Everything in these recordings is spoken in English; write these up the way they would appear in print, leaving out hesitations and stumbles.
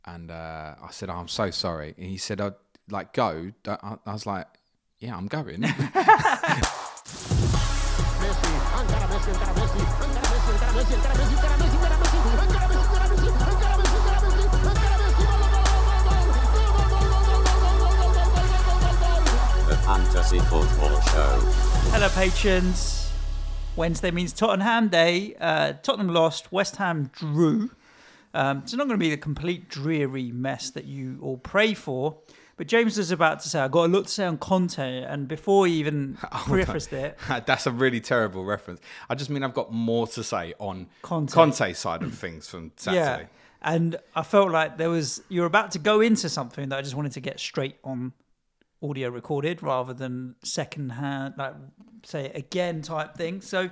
And I said, I'm so sorry. And he said, go. I was like, yeah, I'm going. The Fantasy Football Show. Hello, patrons. Wednesday means Tottenham Day. Tottenham lost. West Ham drew. It's not going to be the complete dreary mess that you all pray for. But James was about to say, I've got a lot to say on Conte. And before he even prefaced it... That's a really terrible reference. I just mean I've got more to say on Conte's side of things from Saturday. Yeah. And I felt like you were about to go into something that I just wanted to get straight on audio recorded rather than second-hand, like, say it again type thing. So,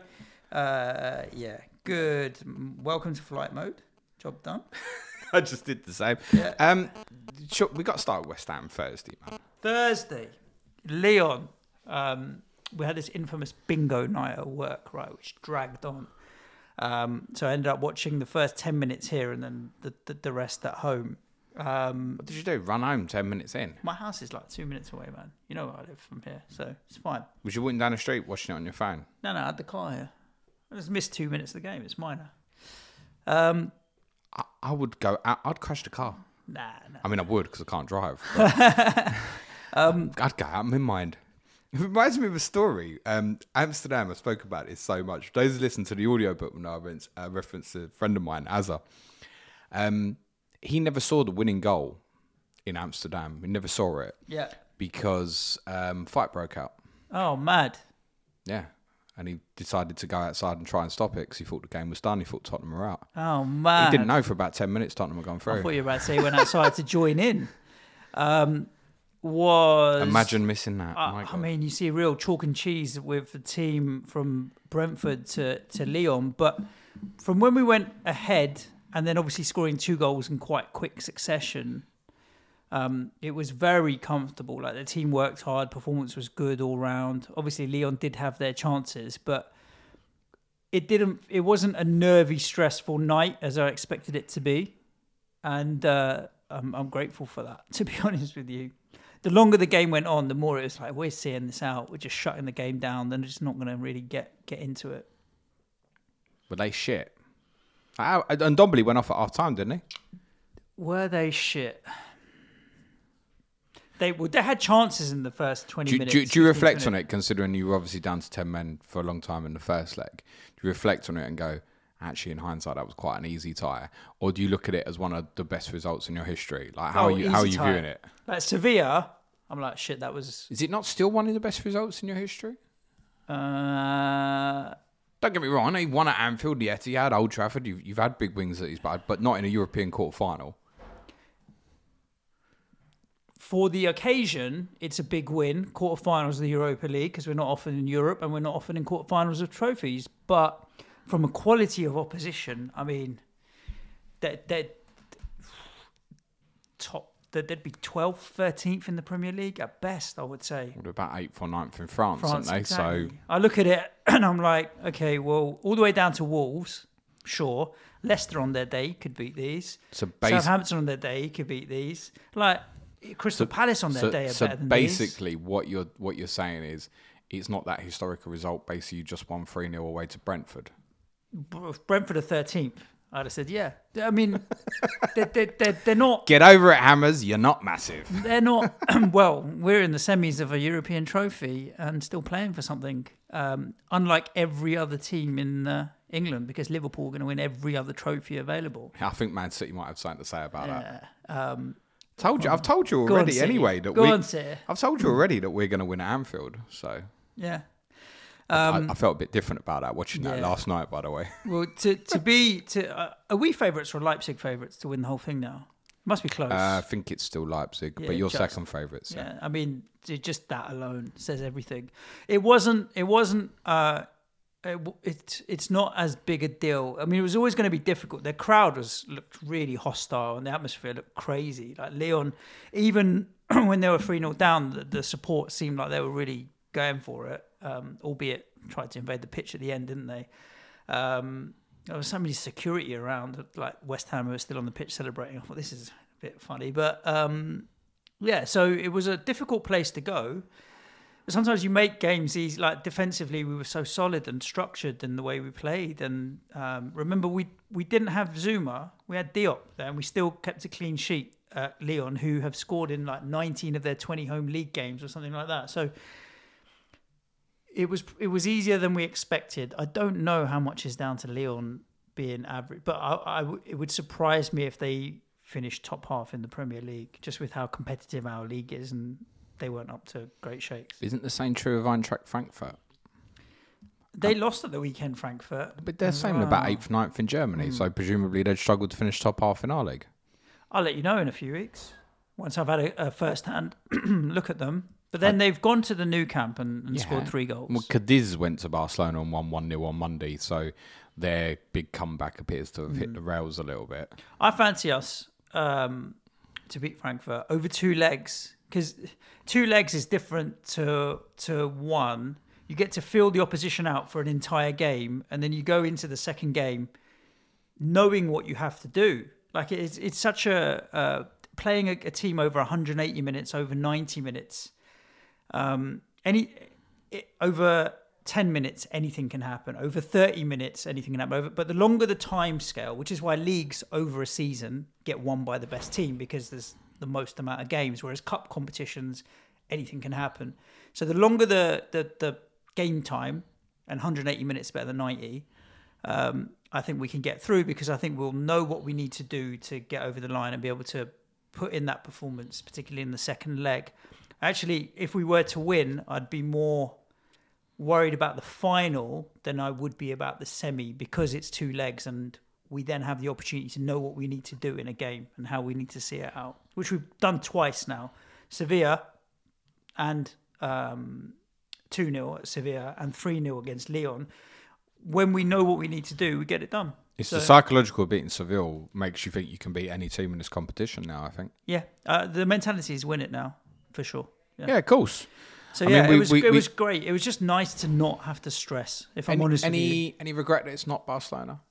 good. Welcome to flight mode. Job done. I just did the same. Yeah. Sure, we got to start with West Ham Thursday, man. Thursday, Leon. We had this infamous bingo night at work, right, which dragged on. So I ended up watching the first 10 minutes here and then the rest at home. What did you do? Run home 10 minutes in? My house is like 2 minutes away, man. You know where I live from here, so it's fine. Was you walking down the street watching it on your phone? No, I had the car here. I just missed 2 minutes of the game. It's minor. I would go out. I'd crash the car. Nah. I mean, I would because I can't drive. I'd go out. I'm in mind. It reminds me of a story. Amsterdam, I spoke about it so much. Those who listen to the audiobook when I reference a friend of mine, Azza. He never saw the winning goal in Amsterdam. He never saw it. Yeah. Because fight broke out. Oh, mad. Yeah. And he decided to go outside and try and stop it because he thought the game was done. He thought Tottenham were out. Oh, man. He didn't know for about 10 minutes Tottenham were going through. I thought you were about to say he went outside to join in. Imagine missing that. I mean, you see real chalk and cheese with the team from Brentford to Lyon. But from when we went ahead and then obviously scoring 2 goals in quite quick succession, it was very comfortable. Like, the team worked hard, performance was good all round. Obviously, Lyon did have their chances, but it wasn't a nervy, stressful night as I expected it to be. And I'm grateful for that, to be honest with you. The longer the game went on, the more it was like, we're seeing this out. We're just shutting the game down. Then just not going to really get into it. Were they shit? And Dombele went off at half time, didn't he? Were they shit? They had chances in the first 20 minutes. Do you reflect on it, considering you were obviously down to 10 men for a long time in the first leg? Do you reflect on it and go, actually, in hindsight, that was quite an easy tie? Or do you look at it as one of the best results in your history? Like, how are you viewing it? Like Sevilla, I'm like, shit, that was... Is it not still one of the best results in your history? Uh... Don't get me wrong, he won at Anfield, the Etihad, Old Trafford. You've had big wins at his back, but not in a European quarter-final. For the occasion, it's a big win. Quarterfinals of the Europa League, because we're not often in Europe and we're not often in quarterfinals of trophies. But from a quality of opposition, I mean, they'd be 12th, 13th in the Premier League at best, I would say. Well, they're about 8th or 9th in France, aren't they? Exactly. So I look at it and I'm like, okay, well, all the way down to Wolves, sure. Leicester on their day could beat these. Southampton on their day could beat these. Like, Crystal Palace on their day are better than these. So basically, what you're saying is, it's not that historical result. Basically, you just won 3-0 away to Brentford. If Brentford are 13th, I'd have said, yeah. I mean, they're not... Get over it, Hammers. You're not massive. They're not... Well, we're in the semis of a European trophy and still playing for something. Unlike every other team in England, because Liverpool are going to win every other trophy available. I think Man City might have something to say about that. I've told you already anyway that I've told you already that we're going to win at Anfield. So yeah, I felt a bit different about that watching that last night. By the way, well, are we favourites or Leipzig favourites to win the whole thing now? Must be close. I think it's still Leipzig, but you're second favourites. So. Yeah, I mean, just that alone says everything. It wasn't. It's not as big a deal. I mean, it was always going to be difficult. Their crowd looked really hostile and the atmosphere looked crazy. Like Lyon, even when they were 3-0 down, the support seemed like they were really going for it, albeit tried to invade the pitch at the end, didn't they? There was so many security around, like West Ham who were still on the pitch celebrating. I thought, this is bit funny. But yeah, so it was a difficult place to go. But sometimes you make games easy. Like defensively, we were so solid and structured in the way we played. And remember, we didn't have Zuma. We had Diop there, and we still kept a clean sheet at Lyon, who have scored in like 19 of their 20 home league games or something like that. So it was easier than we expected. I don't know how much is down to Lyon being average, but it would surprise me if they finished top half in the Premier League, just with how competitive our league is, and they weren't up to great shakes. Isn't the same true of Eintracht Frankfurt? They lost at the weekend, Frankfurt. But they're saying about 8th, 9th in Germany, so presumably they'd struggle to finish top half in our league. I'll let you know in a few weeks, once I've had a first-hand look at them. But then they've gone to the new camp and scored 3 goals. Well, Cadiz went to Barcelona and won 1-0 on Monday, so their big comeback appears to have hit the rails a little bit. I fancy us to beat Frankfurt over 2 legs, because 2 legs is different to one. You get to feel the opposition out for an entire game, and then you go into the second game knowing what you have to do. Like it's such playing a team over 180 minutes, over 90 minutes. Over 10 minutes, anything can happen. Over 30 minutes, anything can happen. But the longer the time scale, which is why leagues over a season get won by the best team, because there's the most amount of games, whereas cup competitions, anything can happen. So the longer the game time, and 180 minutes better than 90, I think we can get through, because I think we'll know what we need to do to get over the line and be able to put in that performance, particularly in the second leg. Actually, if we were to win, I'd be more worried about the final than I would be about the semi, because it's 2 legs and we then have the opportunity to know what we need to do in a game and how we need to see it out, which we've done twice now. Sevilla and 2-0 at Sevilla and 3-0 against Lyon. When we know what we need to do, we get it done. It's the psychological beating Seville makes you think you can beat any team in this competition now, I think. Yeah, the mentality is win it now, for sure. Yeah, of course. So it was great. It was just nice to not have to stress, if I'm honest with you. Any regret that it's not Barcelona?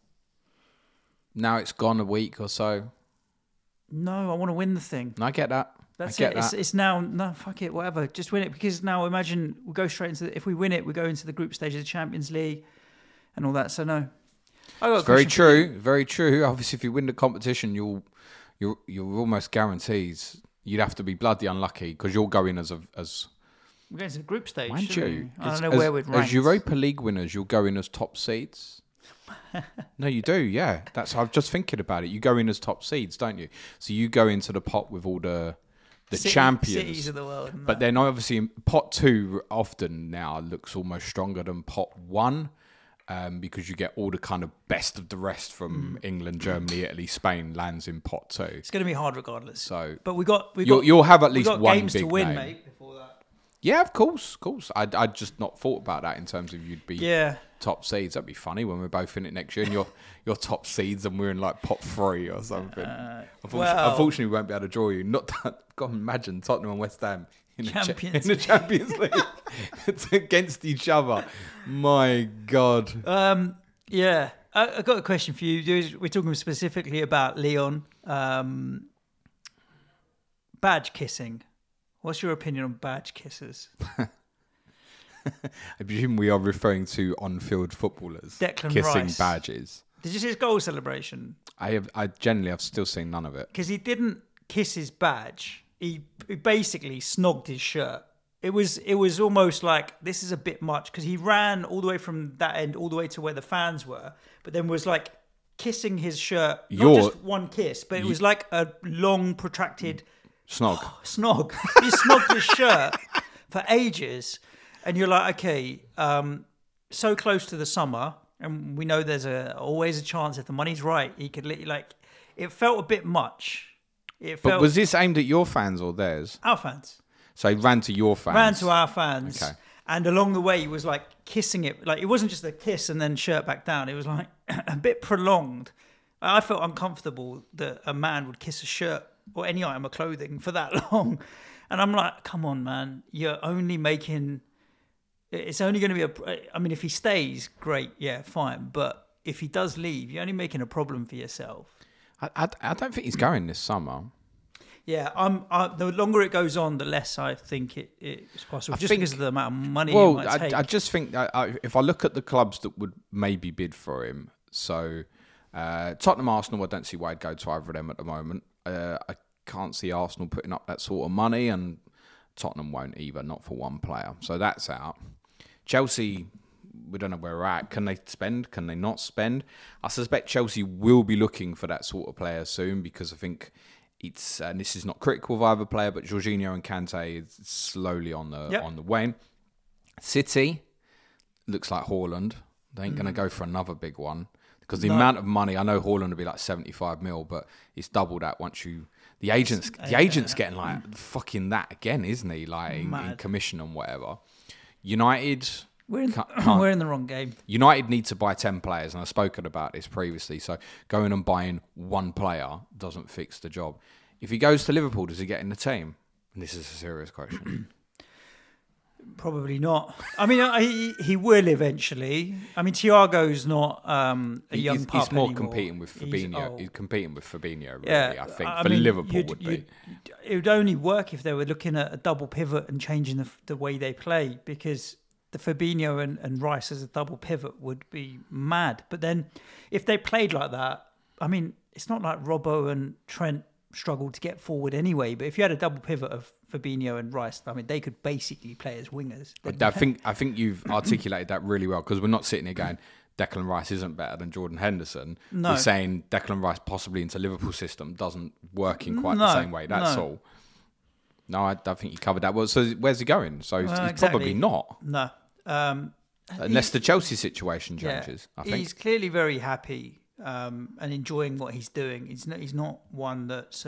Now it's gone a week or so. No, I want to win the thing. I get that. That's it. It's now, no, fuck it, whatever. Just win it, because now imagine we go straight into, if we win it, we go into the group stage of the Champions League and all that. So no. It's very true. Very true. Obviously, if you win the competition, you're almost guaranteed you'd have to be bloody unlucky, because you'll go in as we're going to the group stage. Mind you, I don't know where we'd rank. As Europa League winners, you'll go in as top seeds. No, you do. Yeah, I'm just thinking about it. You go in as top seeds, don't you? So you go into the pot with all the champions, cities of the world. But then obviously pot 2 often now looks almost stronger than pot 1. Because you get all the kind of best of the rest from England, Germany, Italy, Spain lands in pot 2. It's going to be hard regardless. So, but you'll have at least one games big to win, name. mate. Before that. Yeah, of course. I'd just not thought about that in terms of you'd be top seeds. That'd be funny when we're both in it next year, and you're top seeds and we're in like pot 3 or something. Unfortunately, we won't be able to draw you. Not that. God, imagine Tottenham and West Ham in the Champions League. It's against each other. My God. Yeah. I got a question for you. We're talking specifically about Lyon. Badge kissing. What's your opinion on badge kisses? I presume we are referring to on-field footballers Declan kissing Rice. badges. Did you see his goal celebration? I generally have still seen none of it. Because he didn't kiss his badge. He basically snogged his shirt. It was almost like, this is a bit much, because he ran all the way from that end all the way to where the fans were, but then was like kissing his shirt. Not just one kiss, but it was like a long, protracted snog. Snog. He snogged his shirt for ages. And you're like, okay, so close to the summer, and we know there's always a chance if the money's right, he could it felt a bit much. But was this aimed at your fans or theirs? Our fans. So he ran to your fans? Ran to our fans. Okay. And along the way, he was like kissing it. Like, it wasn't just a kiss and then shirt back down. It was like a bit prolonged. I felt uncomfortable that a man would kiss a shirt or any item of clothing for that long. And I'm like, come on, man. You're only making... It's only going to be I mean, if he stays, great. Yeah, fine. But if he does leave, you're only making a problem for yourself. I don't think he's going this summer. Yeah, the longer it goes on, the less I think it's possible. Just because of the amount of money. Well, it might take. I just think if I look at the clubs that would maybe bid for him, so Tottenham, Arsenal, I don't see why I'd go to either of them at the moment. I can't see Arsenal putting up that sort of money, and Tottenham won't either, not for one player. So that's out. Chelsea, we don't know where we're at. Can they spend? Can they not spend? I suspect Chelsea will be looking for that sort of player soon, because I think it's, and this is not critical of either player, but Jorginho and Kante is slowly on the wane. City looks like Haaland. They ain't going to go for another big one, because the amount of money, I know Haaland would be like 75 mil, but it's double that once the agent's getting like fucking that again, isn't he? Like in commission and whatever. United, we're in the wrong game. United need to buy 10 players, and I've spoken about this previously. So going and buying one player doesn't fix the job. If he goes to Liverpool, does he get in the team? And this is a serious question. Probably not. I mean, he will eventually. I mean, Thiago's not a young pup He's more anymore. competing with Fabinho. He's competing with Fabinho, really, Yeah, I think. For Liverpool would be. It would only work if they were looking at a double pivot and changing the way they play, because the Fabinho and Rice as a double pivot would be mad. But then if they played like that, I mean, it's not like Robbo and Trent struggled to get forward anyway. But if you had a double pivot of Fabinho and Rice, I mean, they could basically play as wingers. I think you've articulated that really well, because we're not sitting here going, Declan Rice isn't better than Jordan Henderson. No. We're saying Declan Rice possibly into Liverpool system doesn't work in quite the same way. That's all. No, I don't think you covered that well. So where's he going? So he's probably not. No. Unless the Chelsea situation changes, I think. He's clearly very happy and enjoying what he's doing. He's not one that's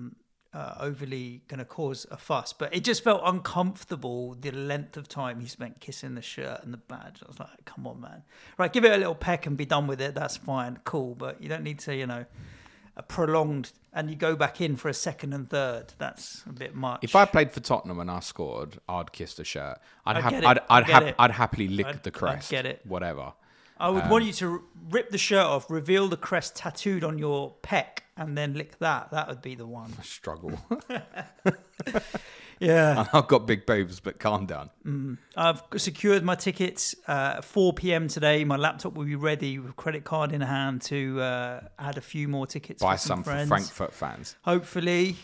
overly going to cause a fuss, but it just felt uncomfortable, the length of time he spent kissing the shirt and the badge. I was like, come on, man. Right, give it a little peck and be done with it. That's fine, cool, but you don't need to, a prolonged, and you go back in for a second and third. That's a bit much. If I played for Tottenham and I scored, I'd kiss the shirt. I'd happily lick the crest. I'd get it. Whatever. I would want you to rip the shirt off, reveal the crest tattooed on your pec, and then lick that. That would be the one. I struggle. Yeah. I've got big boobs, but calm down. I've secured my tickets at 4 p.m. today. My laptop will be ready with credit card in hand to add a few more tickets. Buy for some friends. for Frankfurt fans. Hopefully.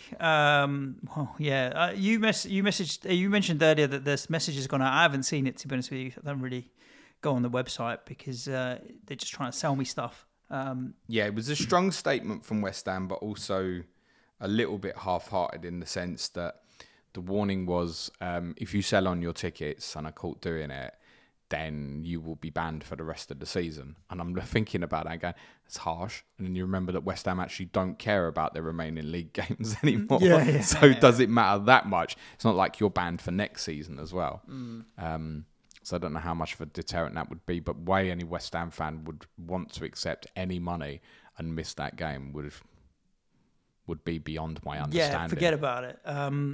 You mentioned earlier that this message has gone out. I haven't seen it, to be honest with you. I don't really go on the website because they're just trying to sell me stuff. It was a strong statement from West Ham, but also a little bit half-hearted in the sense that the warning was, if you sell on your tickets and are caught doing it, then you will be banned for the rest of the season. And I'm thinking about that going, it's harsh. And then you remember that West Ham actually don't care about their remaining league games anymore. Does it matter that much? It's not like you're banned for next season as well. So I don't know how much of a deterrent that would be, but why any West Ham fan would want to accept any money and miss that game would be beyond my understanding. Yeah, forget about it.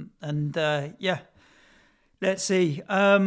Let's see.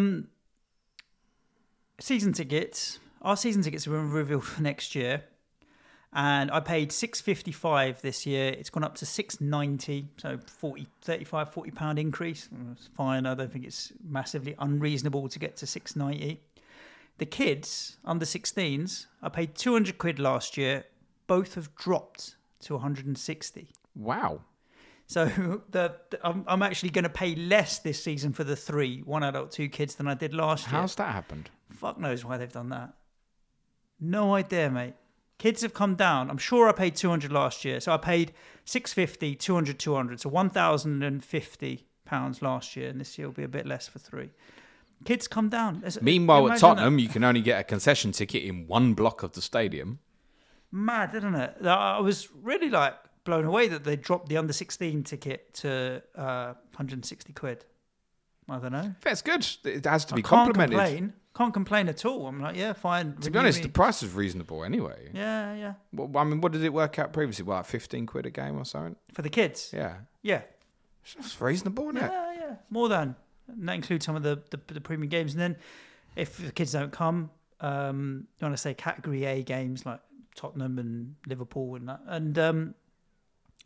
Season tickets. Our season tickets were revealed for next year, and I paid £6.55 this year. It's gone up to £6.90, so £40 increase. It's fine. I don't think it's massively unreasonable to get to £6.90. The kids under 16s, I paid £200 last year. Both have dropped to 160. Wow. So I'm actually going to pay less this season for the 3, 1 adult, 2 kids, than I did last year. How's that happened? Fuck knows why they've done that. No idea, mate. Kids have come down. I'm sure I paid 200 last year. So I paid 650, 200, 200. So £1,050 last year. And this year will be a bit less for 3. Kids come down. Meanwhile, at Tottenham, you can only get a concession ticket in one block of the stadium. Mad, isn't it? I was really blown away that they dropped the under 16 ticket to £160. I don't know. That's good. It has to be complimented. Can't complain at all. I'm like, yeah, fine. To be honest, the price is reasonable anyway. Yeah. Well, I mean, what did it work out previously? Like £15 a game or something? For the kids? Yeah. Yeah. That's reasonable, isn't it? Yeah. More than. And that includes some of the premium games. And then if the kids don't come, you want to say Category A games like Tottenham and Liverpool and that. And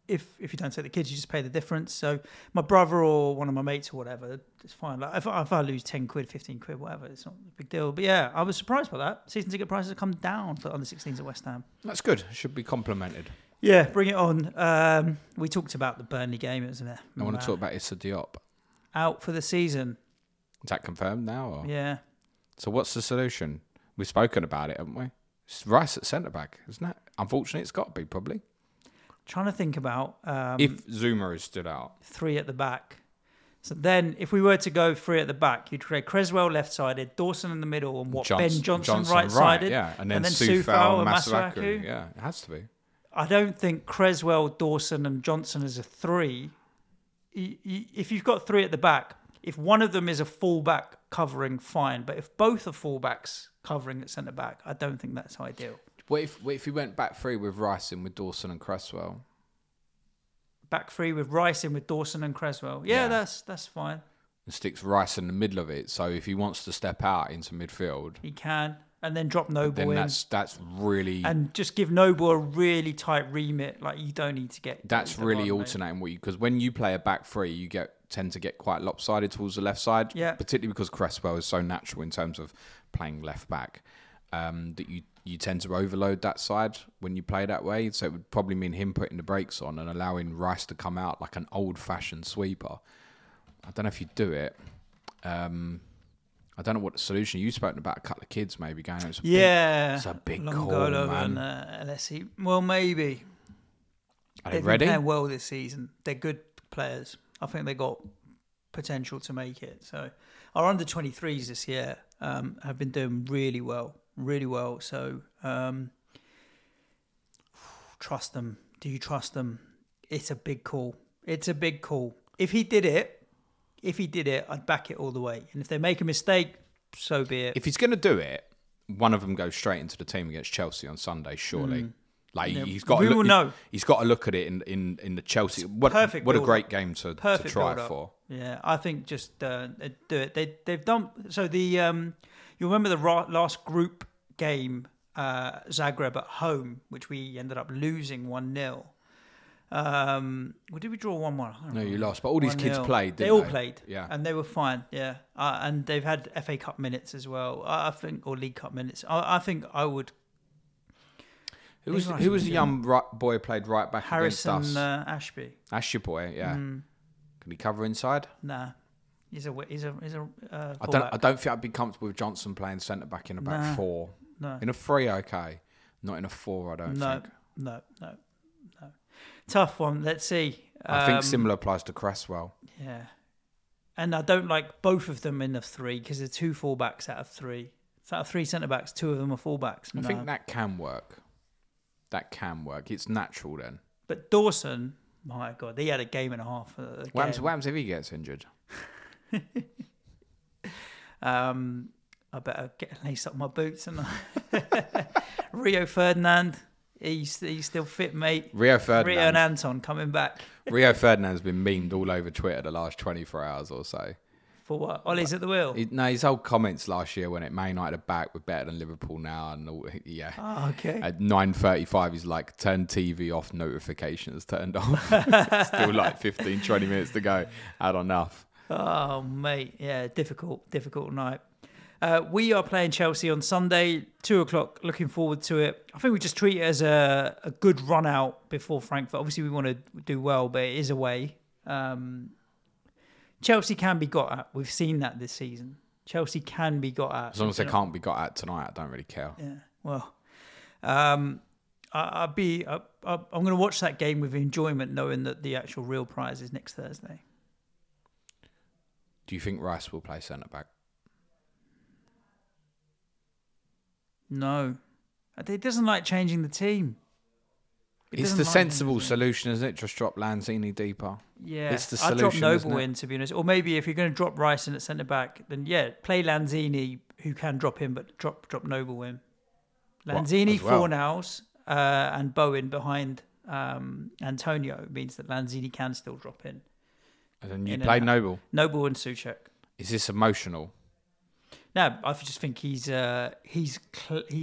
if you don't take the kids, you just pay the difference. So my brother or one of my mates or whatever, it's fine. Like if I lose 10 quid, 15 quid, whatever, it's not a big deal. But yeah, I was surprised by that. Season ticket prices have come down for under 16s at West Ham. That's good. Should be complimented. Yeah, bring it on. We talked about the Burnley game, isn't it? I want to talk about Issa Diop. Out for the season. Is that confirmed now? Or? Yeah. So what's the solution? We've spoken about it, haven't we? It's Rice at centre back, isn't it? Unfortunately, it's got to be probably. Trying to think about if Zuma is stood out, 3 at the back. So then, if we were to go 3 at the back, you'd create Creswell left-sided, Dawson in the middle, and Ben Johnson right-sided, yeah, and then Soufal and Masuaku. Yeah, it has to be. I don't think Creswell, Dawson, and Johnson is a 3. If you've got 3 at the back, if one of them is a full-back covering, fine. But if both are full-backs covering at centre-back, I don't think that's ideal. What if we went back 3 with Rice in with Dawson and Cresswell? Back 3 with Rice in with Dawson and Cresswell. Yeah. That's fine. And sticks Rice in the middle of it. So if he wants to step out into midfield, he can, and then drop Noble then in. That's really, and just give Noble a really tight remit. Like you don't need to get. That's really alternating what you, because when you play a back 3, you tend to get quite lopsided towards the left side. Yeah. Particularly because Cresswell is so natural in terms of playing left back, that you tend to overload that side when you play that way. So it would probably mean him putting the brakes on and allowing Rice to come out like an old-fashioned sweeper. I don't know if you do it. I don't know what the solution. You've spoken about a couple of kids maybe going. It's a big call, man. And LSE. Well, maybe. Are they They've ready? been playing well this season. They're good players. I think they got potential to make it. So our under-23s this year have been doing really well. Really well. So trust them. Do you trust them? It's a big call. It's a big call. If he did it, I'd back it all the way. And if they make a mistake, so be it. If he's going to do it, one of them goes straight into the team against Chelsea on Sunday, surely. Like he's got. We will know. He's got to look at it in the Chelsea. What a great game to try for. Yeah, I think just do it. They've done so. You remember the last group game, Zagreb at home, which we ended up losing 1-0. Or did we draw 1-1? No, you lost. But all these kids played, didn't they? They all played. Yeah. And they were fine, yeah. And they've had FA Cup minutes as well, I think, or League Cup minutes. I think I would... Who was the young boy who played right back against us? Harrison Ashby. Ashby boy, yeah. Can he cover inside? Nah. He's a I don't think I'd be comfortable with Johnson playing centre back in a back 4. No. In a 3, okay. Not in a 4, I don't think. No. Tough one. Let's see. I think similar applies to Cresswell. Yeah. And I don't like both of them in the 3 because they're 2 fullbacks out of 3. So out of 3 centre-backs, 2 of them are fullbacks. I think that can work. That can work. It's natural then. But Dawson, my God, he had a game and a half. What happens if he gets injured? I better lace up my boots. And Rio Ferdinand, he's still fit, mate. Rio and Anton coming back. Rio Ferdinand's been memed all over Twitter the last 24 hours or so. For what? Ollie's at the wheel? His whole comments last year when Man United are back, we're better than Liverpool now. And yeah. Oh, okay. At 9:35, he's like, turn TV off, notifications turned off. Still like 15, 20 minutes to go. Had enough. Oh, mate. Yeah, difficult night. We are playing Chelsea on Sunday, 2:00. Looking forward to it. I think we just treat it as a good run out before Frankfurt. Obviously, we want to do well, but it is away. Chelsea can be got at. We've seen that this season. Chelsea can be got at. As long as they can't be got at tonight, I don't really care. Yeah. Well, I'm going to watch that game with enjoyment, knowing that the actual real prize is next Thursday. Do you think Rice will play centre back? No. He doesn't like changing the team. It's the sensible solution, isn't it? Just drop Lanzini deeper. Yeah. It's the solution, I'd drop Noble in, to be honest. Or maybe if you're going to drop Rice in at centre back, then play Lanzini, who can drop in, but drop Noble in. Lanzini, Fornals, and Bowen behind Antonio means that Lanzini can still drop in. And then you play Noble. Noble and Souček. Is this emotional? No, I just think he's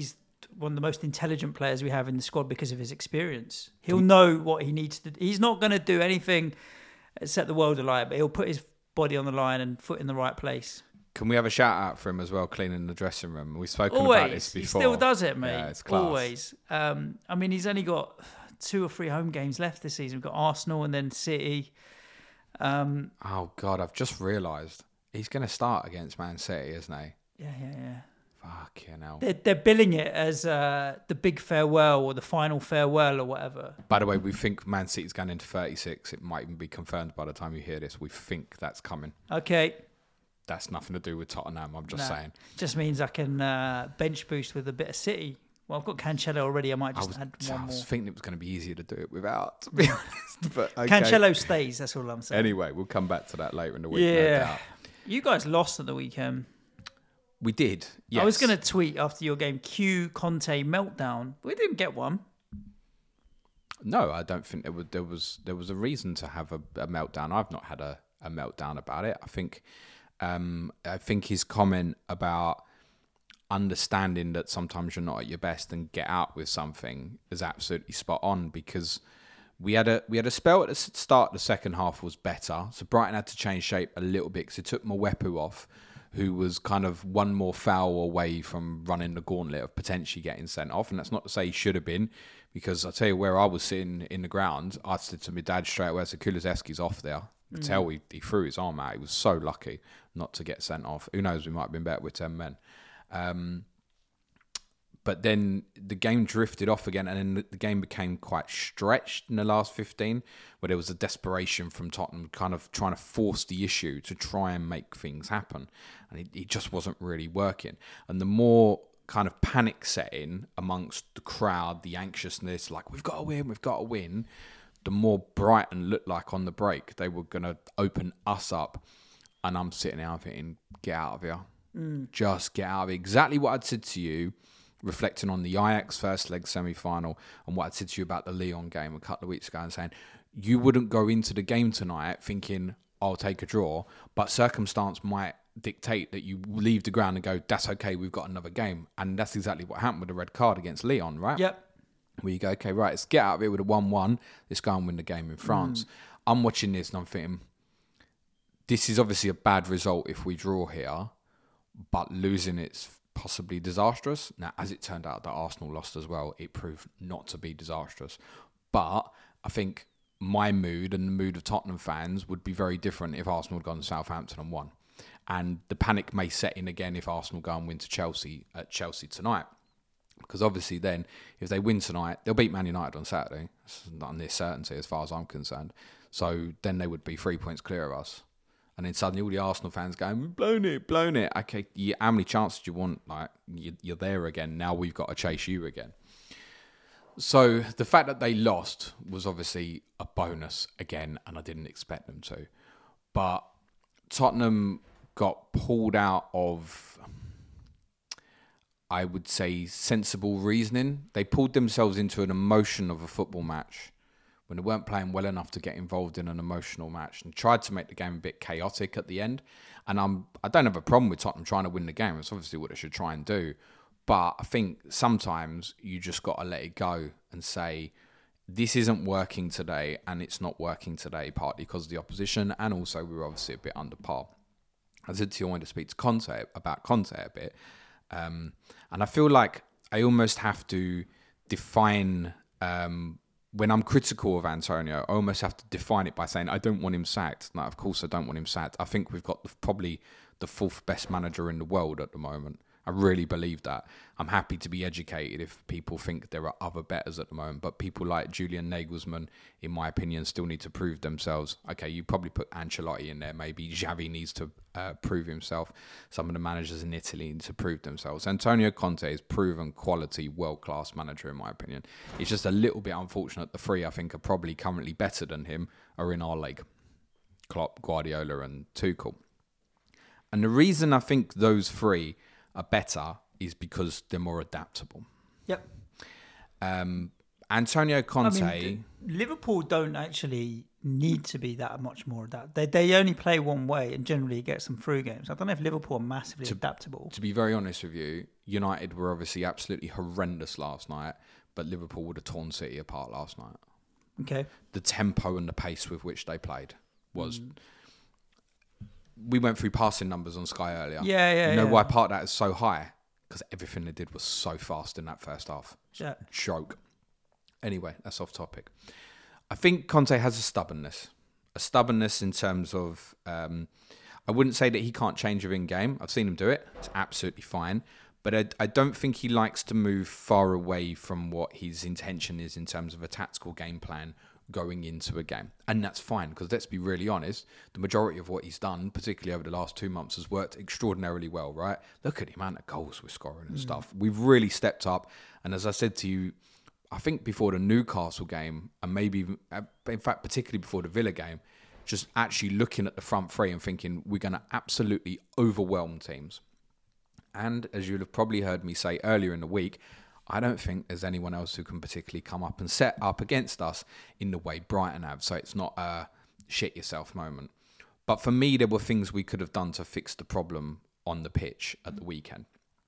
one of the most intelligent players we have in the squad because of his experience. He'll know what he needs to do. He's not going to do anything set the world alight, but he'll put his body on the line and foot in the right place. Can we have a shout out for him as well, cleaning the dressing room? We've spoken Always. about this before. He still does it, mate. Yeah, it's class. Always. I mean, he's only got 2 or 3 home games left this season. We've got Arsenal and then City. Oh, God, I've just realised he's going to start against Man City, isn't he? Yeah. Fucking hell. They're billing it as the big farewell or the final farewell or whatever. By the way, we think Man City's going into 36. It might even be confirmed by the time you hear this. We think that's coming. Okay. That's nothing to do with Tottenham, I'm just saying. Just means I can bench boost with a bit of City. Well, I've got Cancelo already. I might just add one more. I was thinking it was going to be easier to do it without, to be honest. But okay. Cancelo stays, that's all I'm saying. Anyway, we'll come back to that later in the week, no doubt. You guys lost at the weekend. We did, yes. I was going to tweet after your game, Q Conte meltdown. We didn't get one. No, I don't think there was a reason to have a meltdown. I've not had a meltdown about it. I think his comment about understanding that sometimes you're not at your best and get out with something is absolutely spot on, because we had a spell at the start. The second half was better, so Brighton had to change shape a little bit because it took Mwepu off, who was kind of one more foul away from running the gauntlet of potentially getting sent off. And that's not to say he should have been, because I tell you, where I was sitting in the ground, I said to my dad straight away, so Kulusevski's off there. I could tell he threw his arm out. He was so lucky not to get sent off. Who knows, we might have been better with 10 men. But then the game drifted off again, and then the game became quite stretched in the last 15, where there was a desperation from Tottenham kind of trying to force the issue to try and make things happen. And it just wasn't really working. And the more kind of panic set in amongst the crowd, the anxiousness, like, we've got to win, the more Brighton looked like on the break they were going to open us up. And I'm sitting there thinking, get out of here. Just get out of it. Exactly what I'd said to you, reflecting on the Ajax first leg semi-final, and what I'd said to you about the Lyon game a couple of weeks ago, and saying you wouldn't go into the game tonight thinking, I'll take a draw, but circumstance might dictate that you leave the ground and go, that's okay, we've got another game. And that's exactly what happened with the red card against Lyon, right? Yep. Where you go, okay, right, let's get out of it with a 1-1. Let's go and win the game in France. I'm watching this and I'm thinking, this is obviously a bad result if we draw here, but losing it's possibly disastrous. Now, as it turned out that Arsenal lost as well, it proved not to be disastrous. But I think my mood and the mood of Tottenham fans would be very different if Arsenal had gone to Southampton and won. And the panic may set in again if Arsenal go and win to Chelsea at Chelsea tonight. Because obviously then, if they win tonight, they'll beat Man United on Saturday. It's not near certainty as far as I'm concerned. So then they would be 3 points clear of us. And then suddenly all the Arsenal fans going, blown it. Okay, how many chances do you want? Like, you're there again. Now we've got to chase you again. So the fact that they lost was obviously a bonus again, and I didn't expect them to. But Tottenham got pulled out of, I would say, sensible reasoning. They pulled themselves into an emotion of a football match when they weren't playing well enough to get involved in an emotional match, and tried to make the game a bit chaotic at the end. And I don't have a problem with Tottenham trying to win the game. It's obviously what they should try and do. But I think sometimes you just got to let it go and say, this isn't working today, and it's not working today, partly because of the opposition, and also we were obviously a bit under par. I said to you, I wanted to speak to Conte a bit. And I feel like I almost have to define, when I'm critical of Antonio, I almost have to define it by saying, I don't want him sacked. No, of course I don't want him sacked. I think we've got probably the 4th best manager in the world at the moment. I really believe that. I'm happy to be educated if people think there are other betters at the moment, but people like Julian Nagelsmann, in my opinion, still need to prove themselves. Okay, you probably put Ancelotti in there. Maybe Xavi needs to prove himself. Some of the managers in Italy need to prove themselves. Antonio Conte is proven quality, world-class manager, in my opinion. It's just a little bit unfortunate the 3 I think are probably currently better than him are in our league. Klopp, Guardiola and Tuchel. And the reason I think those 3 are better is because they're more adaptable. Yep. Antonio Conte... I mean, Liverpool don't actually need to be that much more adaptable. They only play one way and generally get some through games. I don't know if Liverpool are massively adaptable. To be very honest with you, United were obviously absolutely horrendous last night, but Liverpool would have torn City apart last night. Okay. The tempo and the pace with which they played was... We went through passing numbers on Sky earlier. Yeah. You know why part of that is so high? Because everything they did was so fast in that first half. Yeah. Joke. Anyway, that's off topic. I think Conte has a stubbornness in terms of, I wouldn't say that he can't change within game. I've seen him do it. It's absolutely fine. But I don't think he likes to move far away from what his intention is in terms of a tactical game plan going into a game. And that's fine, because let's be really honest, the majority of what he's done, particularly over the last 2 months, has worked extraordinarily well, right? Look at the amount of goals we're scoring and stuff. We've really stepped up. And as I said to you, I think before the Newcastle game, and maybe, in fact, particularly before the Villa game, just actually looking at the front three and thinking we're going to absolutely overwhelm teams. And as you'll have probably heard me say earlier in the week, I don't think there's anyone else who can particularly come up and set up against us in the way Brighton have. So it's not a shit yourself moment. But for me, there were things we could have done to fix the problem on the pitch at the weekend.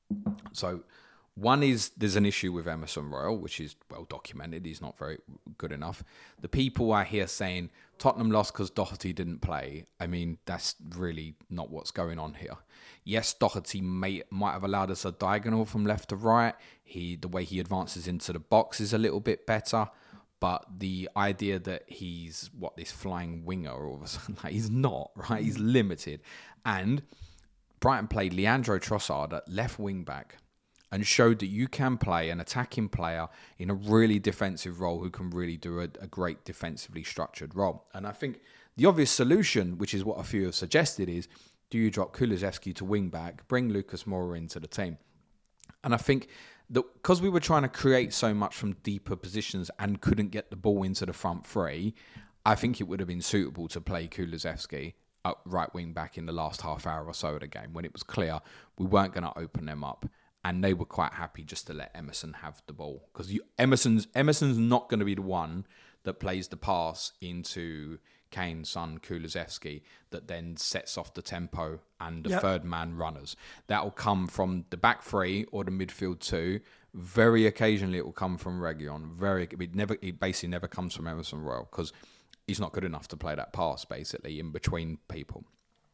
So one is there's an issue with Emerson Royal, which is well documented. He's not very good enough. The people I hear saying Tottenham lost because Doherty didn't play. I mean, that's really not what's going on here. Yes, Doherty might have allowed us a diagonal from left to right. The way he advances into the box is a little bit better. But the idea that he's this flying winger all of a sudden, he's not, right? He's limited. And Brighton played Leandro Trossard at left wing back and showed that you can play an attacking player in a really defensive role who can really do a great defensively structured role. And I think the obvious solution, which is what a few have suggested, is do you drop Kulusevski to wing back, bring Lucas Moura into the team? And I think that because we were trying to create so much from deeper positions and couldn't get the ball into the front three, I think it would have been suitable to play Kulusevski at right wing back in the last half hour or so of the game when it was clear we weren't going to open them up. And they were quite happy just to let Emerson have the ball. Because Emerson's not going to be the one that plays the pass into Kane, Son, Kulusevski that then sets off the tempo and the third man runners. That will come from the back three or the midfield two. Very occasionally it will come from Reguilon. It basically never comes from Emerson Royal because he's not good enough to play that pass basically in between people.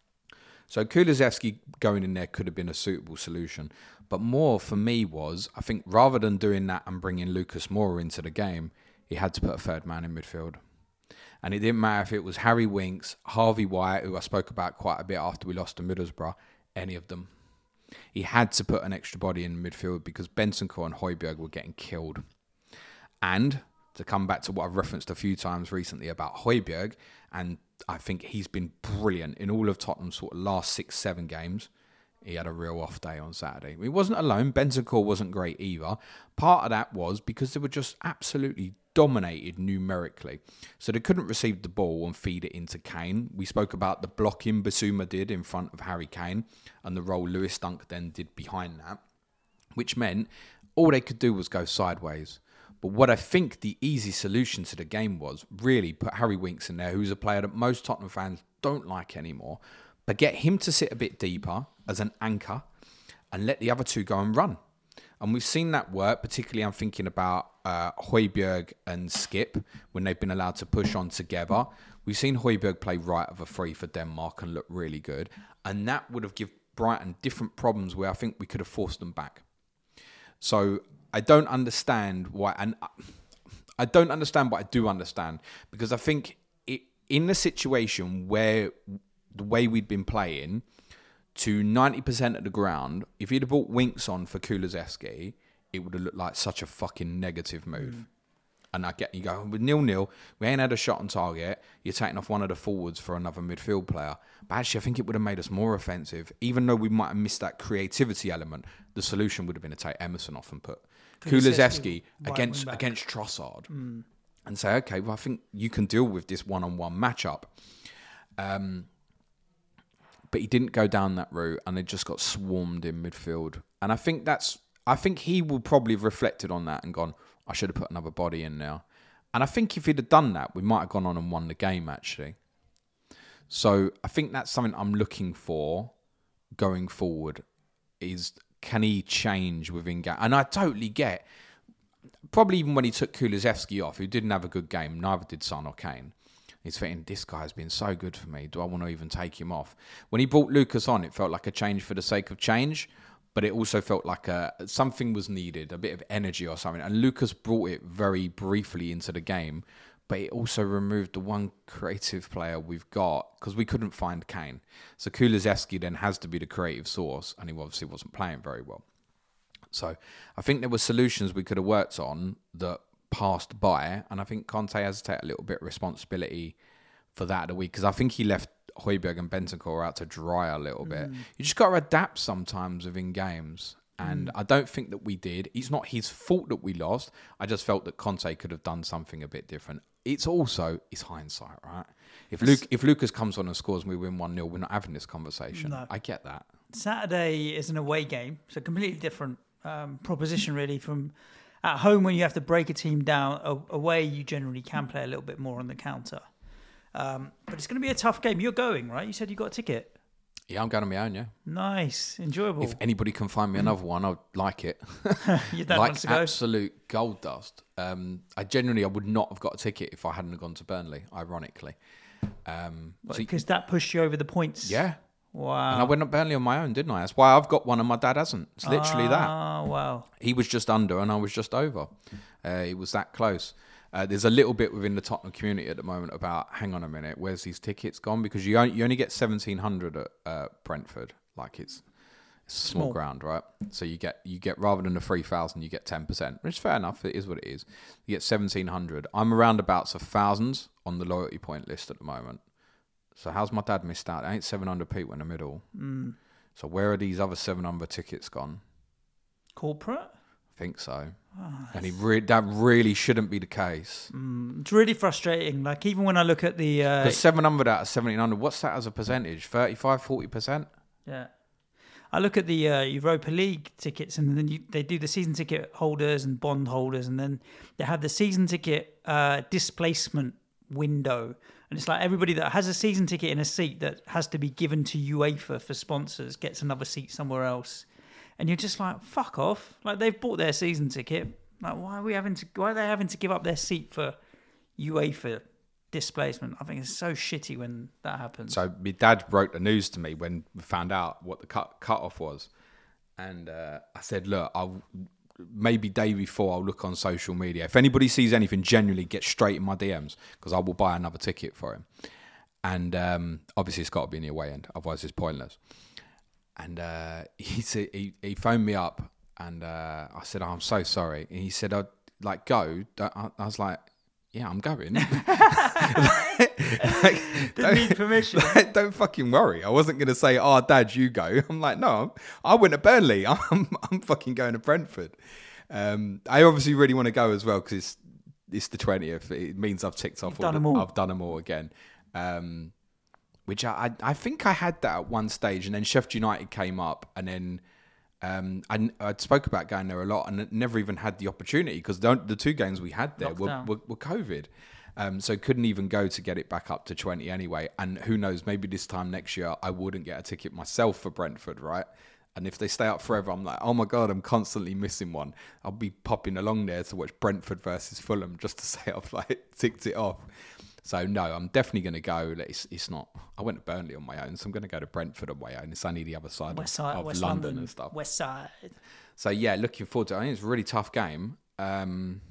So Kulusevski going in there could have been a suitable solution. But more for me was, I think rather than doing that and bringing Lucas Moura into the game, he had to put a third man in midfield. And it didn't matter if it was Harry Winks, Harvey Wyatt, who I spoke about quite a bit after we lost to Middlesbrough, any of them. He had to put an extra body in midfield because Bentancur and Højbjerg were getting killed. And to come back to what I've referenced a few times recently about Højbjerg, and I think he's been brilliant in all of Tottenham's sort of last 6-7 games. He had a real off day on Saturday. He wasn't alone. Bentancur wasn't great either. Part of that was because they were just absolutely dominated numerically. So they couldn't receive the ball and feed it into Kane. We spoke about the blocking Bissouma did in front of Harry Kane and the role Lewis Dunk then did behind that, which meant all they could do was go sideways. But what I think the easy solution to the game was really put Harry Winks in there, who's a player that most Tottenham fans don't like anymore, but get him to sit a bit deeper as an anchor and let the other two go and run. And we've seen that work, particularly I'm thinking about Højbjerg and Skip when they've been allowed to push on together. We've seen Højbjerg play right of a free for Denmark and look really good. And that would have given Brighton different problems where I think we could have forced them back. So I don't understand why, and I don't understand, but I do understand, because I think in the situation where the way we'd been playing to 90% of the ground, if you'd have brought Winks on for Kulusevski, it would have looked like such a fucking negative move. And I get you go, with 0-0, we ain't had a shot on target, you're taking off one of the forwards for another midfield player. But actually, I think it would have made us more offensive. Even though we might have missed that creativity element, the solution would have been to take Emerson off and put Kulusevski against Trossard. And say, okay, well, I think you can deal with this one-on-one matchup. But he didn't go down that route, and they just got swarmed in midfield. And I think he will probably have reflected on that and gone, I should have put another body in now. And I think if he'd have done that, we might have gone on and won the game, actually. So I think that's something I'm looking for going forward, is can he change within game? And I totally get, probably even when he took Kulusevski off, who didn't have a good game, neither did Son or Kane, he's thinking, this guy's been so good for me, do I want to even take him off? When he brought Lucas on, it felt like a change for the sake of change, but it also felt like something was needed, a bit of energy or something. And Lucas brought it very briefly into the game, but it also removed the one creative player we've got, because we couldn't find Kane. So Kulusevski then has to be the creative source, and he obviously wasn't playing very well. So I think there were solutions we could have worked on that passed by, and I think Conte has to take a little bit of responsibility for that of the week, because I think he left Højbjerg and Bentancur out to dry a little bit. You just got to adapt sometimes within games, and I don't think that we did. It's not his fault that we lost. I just felt that Conte could have done something a bit different. It's hindsight, right? If Lucas comes on and scores and we win 1-0, we're not having this conversation. No. I get that. Saturday is an away game, so completely different proposition really from at home. When you have to break a team down, away you generally can play a little bit more on the counter. But it's going to be a tough game. You're going, right? You said you got a ticket. Yeah, I'm going on my own, yeah. Nice. Enjoyable. If anybody can find me another one, I'd like it. Your dad wants to go? Absolute gold dust. I would not have got a ticket if I hadn't have gone to Burnley, ironically. Because that pushed you over the points? Yeah. Wow. And I went up Burnley on my own, didn't I? That's why I've got one and my dad hasn't. It's literally that. Oh, wow. He was just under and I was just over. It was that close. There's a little bit within the Tottenham community at the moment about, hang on a minute, where's these tickets gone? Because you only get 1,700 at Brentford. Like it's a small ground, right? So you get rather than the 3,000, you get 10%, which is fair enough. It is what it is. You get 1,700. I'm around about thousands on the loyalty point list at the moment. So how's my dad missed out? It ain't 700 people in the middle. So where are these other 700 tickets gone? Corporate? I think so. And that really shouldn't be the case. It's really frustrating. Like, even when I look at the... 700 out of 1,700, what's that as a percentage? 35, 40%? Yeah. I look at the Europa League tickets, and then they do the season ticket holders and bond holders, and then they have the season ticket displacement window. And it's like everybody that has a season ticket in a seat that has to be given to UEFA for sponsors gets another seat somewhere else. And you're just like, fuck off. Like, they've bought their season ticket. Like, why are they having to give up their seat for UEFA displacement? I think it's so shitty when that happens. So my dad broke the news to me when we found out what the cut-off was. And I said, look, maybe day before I'll look on social media. If anybody sees anything, genuinely get straight in my DMs, because I will buy another ticket for him. And obviously it's got to be in the away end, otherwise it's pointless. And he phoned me up, and I said, I'm so sorry. And he said, go. I was like, yeah, I'm going. Didn't need permission. Don't fucking worry. I wasn't going to say, Dad, you go. I'm like, no, I went to Burnley. I'm fucking going to Brentford. I obviously really want to go as well, because it's the 20th. It means I've ticked off I've done them all again. Which I think I had that at one stage, and then Sheffield United came up, and then I spoke about going there a lot, and never even had the opportunity, because the two games we had there were COVID, so couldn't even go to get it back up to 20 anyway. And who knows, maybe this time next year I wouldn't get a ticket myself for Brentford, right? And if they stay up forever, I'm like, oh my God, I'm constantly missing one. I'll be popping along there to watch Brentford versus Fulham just to say I've ticked it off. So no, I'm definitely going to go. It's not. I went to Burnley on my own, so I'm going to go to Brentford on my own. It's only the other side of West London and stuff. West side. So yeah, looking forward to it. I think it's a really tough game. I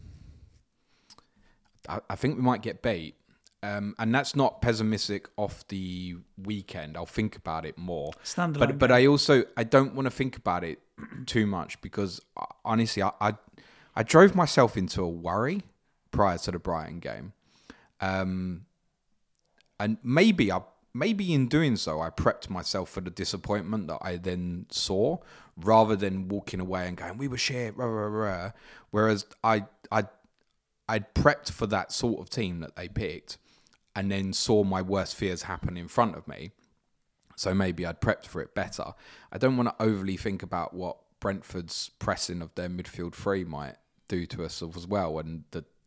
think we might get beat, and that's not pessimistic off the weekend. I'll think about it more. But I don't want to think about it too much, because honestly, I drove myself into a worry prior to the Brighton game. And maybe in doing so, I prepped myself for the disappointment that I then saw, rather than walking away and going, we were shit, rah, rah, rah. Whereas I'd prepped for that sort of team that they picked, and then saw my worst fears happen in front of me. So maybe I'd prepped for it better. I don't want to overly think about what Brentford's pressing of their midfield three might do to us as well, and the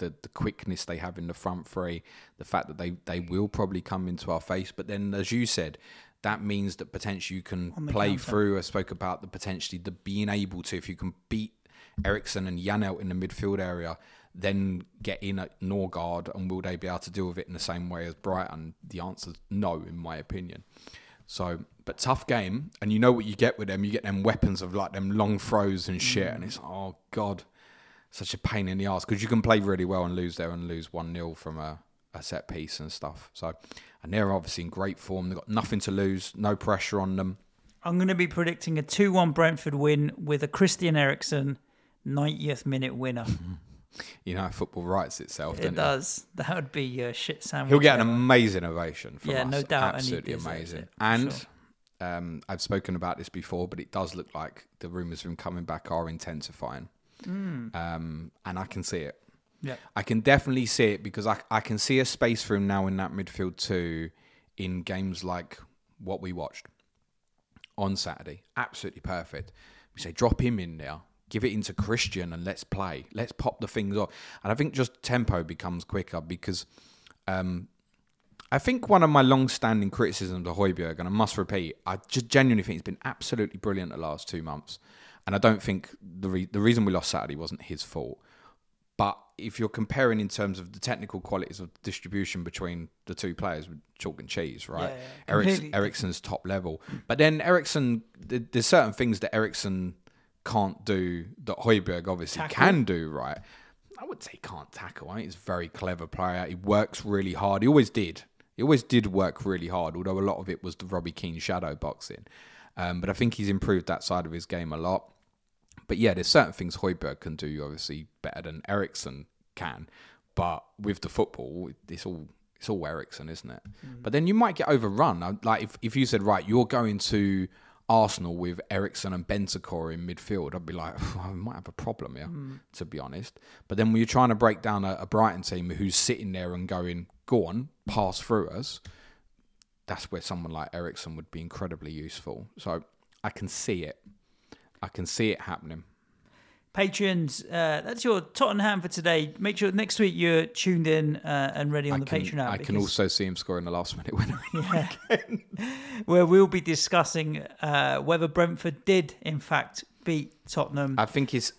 the quickness they have in the front three, the fact that they will probably come into our face. But then, as you said, that means that potentially you can play through. I spoke about the being able to, if you can beat Eriksen and Janelt in the midfield area, then get in at Norgard, and will they be able to deal with it in the same way as Brighton? The answer's no, in my opinion. So, but tough game, and you know what you get with them. You get them weapons of like them long throws and shit, and it's, oh God, such a pain in the arse, because you can play really well and lose there and lose 1-0 from a set piece and stuff. So, and they're obviously in great form. They've got nothing to lose, no pressure on them. I'm going to be predicting a 2-1 Brentford win with a Christian Eriksen 90th minute winner. You know, football writes itself, doesn't it? It does. That would be a shit sandwich. He'll get an amazing ovation from us. No doubt. Absolutely amazing. And I've spoken about this before, but it does look like the rumours of him coming back are intensifying. And I can see it. Yeah, I can definitely see it, because I can see a space for him now in that midfield too, in games like what we watched on Saturday. Absolutely perfect. We say drop him in there, give it into Christian, and let's play. Let's pop the things off. And I think just tempo becomes quicker, because I think one of my long-standing criticisms of Højbjerg, and I must repeat, I just genuinely think he's been absolutely brilliant the last 2 months. And I don't think the reason we lost Saturday wasn't his fault. But if you're comparing in terms of the technical qualities of distribution between the two players, with chalk and cheese, right? Eriksen's top level. But then Eriksen, there's certain things that Eriksen can't do that Højbjerg obviously can do, right? I would say he can't tackle. I think he's a very clever player. He works really hard. He always did. He always did work really hard, although a lot of it was the Robbie Keane shadow boxing. But I think he's improved that side of his game a lot. But yeah, there's certain things Højbjerg can do obviously better than Eriksen can. But with the football, it's all Eriksen, isn't it? But then you might get overrun. Like if you said, right, you're going to Arsenal with Eriksen and Bentancur in midfield, I'd be like, I might have a problem here, to be honest. But then when you're trying to break down a Brighton team who's sitting there and going, go on, pass through us, that's where someone like Eriksen would be incredibly useful. So I can see it. I can see it happening. Patrons, that's your Tottenham for today. Make sure next week you're tuned in and ready on the Patreon app. I can also see him scoring the last minute winner. Yeah. Where we'll be discussing whether Brentford did in fact beat Tottenham. I think it's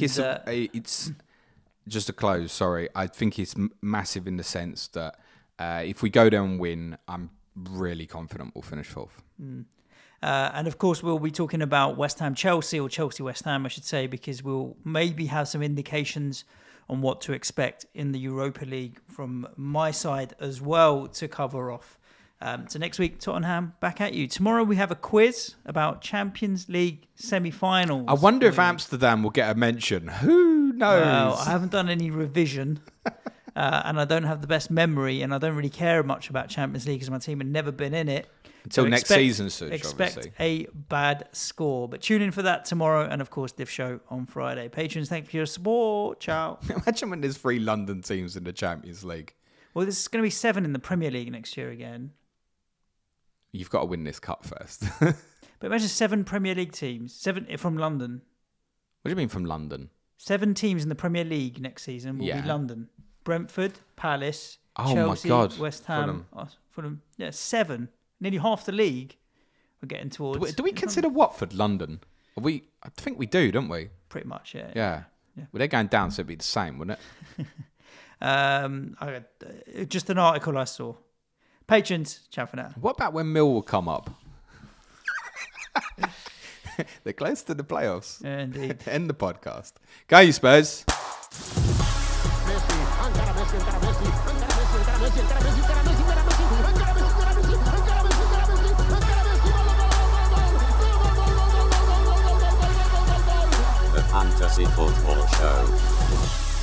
just to close. Sorry, I think it's massive in the sense that if we go down and win, I'm really confident we'll finish fourth. And of course, we'll be talking about West Ham Chelsea, or Chelsea West Ham, I should say, because we'll maybe have some indications on what to expect in the Europa League from my side as well to cover off. So next week, Tottenham back at you. Tomorrow we have a quiz about Champions League semi-finals. I wonder if Amsterdam will get a mention. Who knows? Well, I haven't done any revision. And I don't have the best memory, and I don't really care much about Champions League because my team had never been in it. Until next season, Such, expect obviously. a bad score. But tune in for that tomorrow, and of course, Div Show on Friday. Patrons, thank you for your support. Ciao. Imagine when there's 3 London teams in the Champions League. Well, there's going to be 7 in the Premier League next year again. You've got to win this cup first. But imagine 7 Premier League teams, 7 from London. What do you mean from London? 7 teams in the Premier League next season will be London. Brentford, Palace, Chelsea, my God. West Ham, Fulham. Yeah, 7. Nearly half the league we're getting towards. Do we consider Watford London? I think we do, don't we? Pretty much, yeah. Yeah. Well, they're going down, so it'd be the same, wouldn't it? Just an article I saw. Patrons, ciao for now. What about when Millwall come up? They're close to the playoffs. Yeah, indeed. End the podcast. Go, you Spurs. The Fantasy Football Show.